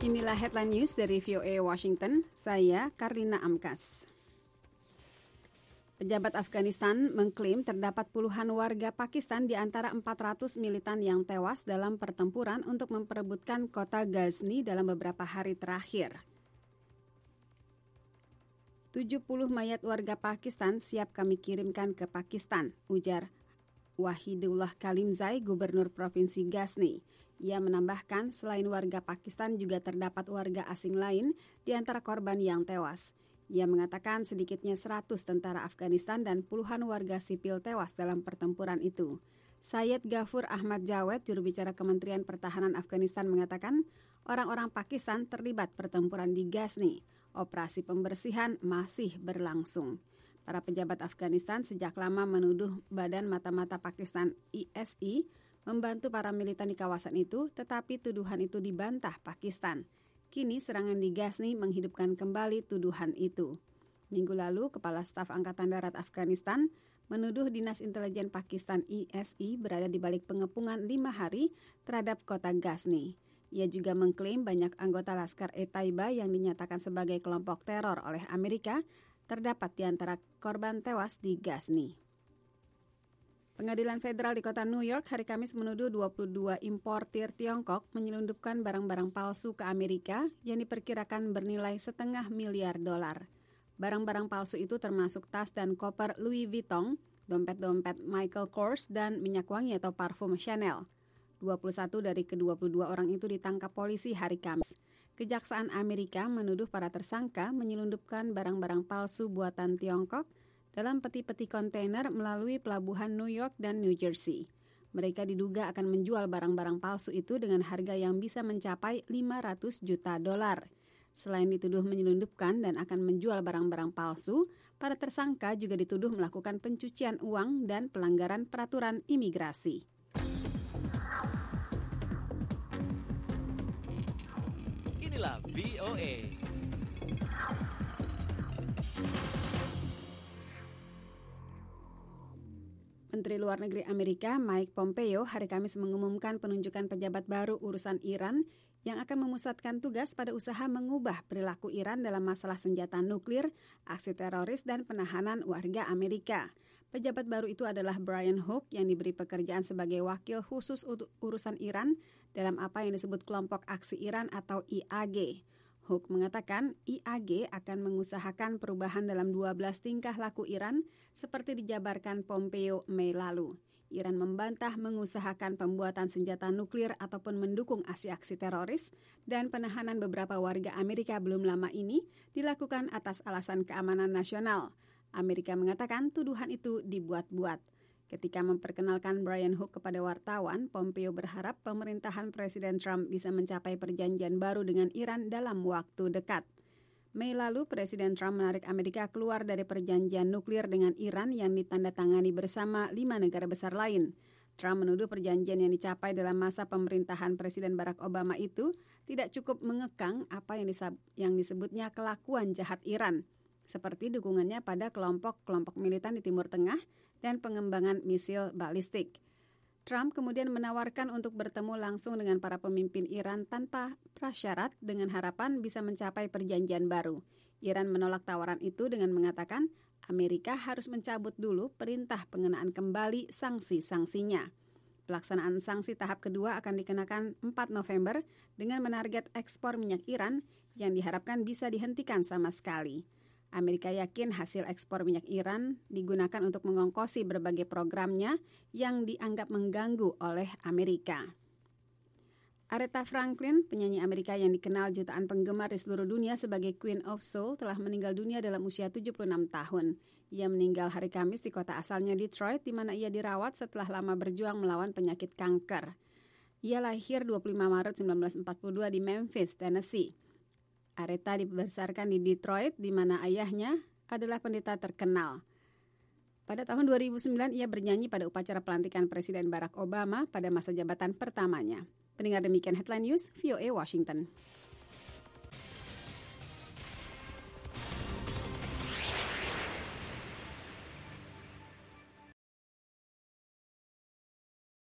Inilah headline news dari VOA Washington, saya Karina Amkas. Pejabat Afghanistan mengklaim terdapat puluhan warga Pakistan di antara 400 militan yang tewas dalam pertempuran untuk memperebutkan kota Ghazni dalam beberapa hari terakhir. 70 mayat warga Pakistan siap kami kirimkan ke Pakistan, ujar Wahidullah Kalimzai, Gubernur Provinsi Ghazni. Ia menambahkan selain warga Pakistan juga terdapat warga asing lain di antara korban yang tewas. Ia mengatakan sedikitnya 100 tentara Afghanistan dan puluhan warga sipil tewas dalam pertempuran itu. Syed Ghafur Ahmad Jawed, juru bicara Kementerian Pertahanan Afghanistan, mengatakan orang-orang Pakistan terlibat pertempuran di Ghazni. Operasi pembersihan masih berlangsung. Para pejabat Afghanistan sejak lama menuduh Badan Mata-Mata Pakistan ISI membantu para militan di kawasan itu, tetapi tuduhan itu dibantah Pakistan. Kini serangan di Ghazni menghidupkan kembali tuduhan itu. Minggu lalu, Kepala Staf Angkatan Darat Afghanistan menuduh Dinas Intelijen Pakistan ISI berada di balik pengepungan 5 hari terhadap kota Ghazni. Ia juga mengklaim banyak anggota Laskar-e-Taiba yang dinyatakan sebagai kelompok teror oleh Amerika terdapat di antara korban tewas di Ghazni. Pengadilan Federal di kota New York hari Kamis menuduh 22 importir Tiongkok menyelundupkan barang-barang palsu ke Amerika yang diperkirakan bernilai $500 miliar. Barang-barang palsu itu termasuk tas dan koper Louis Vuitton, dompet-dompet Michael Kors, dan minyak wangi atau parfum Chanel. 21 dari ke-22 orang itu ditangkap polisi hari Kamis. Kejaksaan Amerika menuduh para tersangka menyelundupkan barang-barang palsu buatan Tiongkok dalam peti-peti kontainer melalui pelabuhan New York dan New Jersey. Mereka diduga akan menjual barang-barang palsu itu dengan harga yang bisa mencapai $500 juta. Selain dituduh menyelundupkan dan akan menjual barang-barang palsu, para tersangka juga dituduh melakukan pencucian uang dan pelanggaran peraturan imigrasi. Inilah VOA. Menteri Luar Negeri Amerika Mike Pompeo hari Kamis mengumumkan penunjukan pejabat baru urusan Iran yang akan memusatkan tugas pada usaha mengubah perilaku Iran dalam masalah senjata nuklir, aksi teroris, dan penahanan warga Amerika. Pejabat baru itu adalah Brian Hook yang diberi pekerjaan sebagai wakil khusus urusan Iran dalam apa yang disebut kelompok aksi Iran atau IAG. Hook mengatakan IAG akan mengusahakan perubahan dalam 12 tingkah laku Iran seperti dijabarkan Pompeo Mei lalu. Iran membantah mengusahakan pembuatan senjata nuklir ataupun mendukung aksi-aksi teroris, dan penahanan beberapa warga Amerika belum lama ini dilakukan atas alasan keamanan nasional. Amerika mengatakan tuduhan itu dibuat-buat. Ketika memperkenalkan Brian Hook kepada wartawan, Pompeo berharap pemerintahan Presiden Trump bisa mencapai perjanjian baru dengan Iran dalam waktu dekat. Mei lalu, Presiden Trump menarik Amerika keluar dari perjanjian nuklir dengan Iran yang ditandatangani bersama 5 negara besar lain. Trump menuduh perjanjian yang dicapai dalam masa pemerintahan Presiden Barack Obama itu tidak cukup mengekang apa yang disebutnya kelakuan jahat Iran, seperti dukungannya pada kelompok-kelompok militan di Timur Tengah dan pengembangan misil balistik. Trump kemudian menawarkan untuk bertemu langsung dengan para pemimpin Iran tanpa prasyarat dengan harapan bisa mencapai perjanjian baru. Iran menolak tawaran itu dengan mengatakan Amerika harus mencabut dulu perintah pengenaan kembali sanksi-sanksinya. Pelaksanaan sanksi tahap kedua akan dikenakan 4 November dengan menarget ekspor minyak Iran yang diharapkan bisa dihentikan sama sekali. Amerika yakin hasil ekspor minyak Iran digunakan untuk mengongkosi berbagai programnya yang dianggap mengganggu oleh Amerika. Aretha Franklin, penyanyi Amerika yang dikenal jutaan penggemar di seluruh dunia sebagai Queen of Soul, telah meninggal dunia dalam usia 76 tahun. Ia meninggal hari Kamis di kota asalnya Detroit, di mana ia dirawat setelah lama berjuang melawan penyakit kanker. Ia lahir 25 Maret 1942 di Memphis, Tennessee. Aretha dibesarkan di Detroit, di mana ayahnya adalah pendeta terkenal. Pada tahun 2009, ia bernyanyi pada upacara pelantikan Presiden Barack Obama pada masa jabatan pertamanya. Pendengar demikian Headline News, VOA Washington.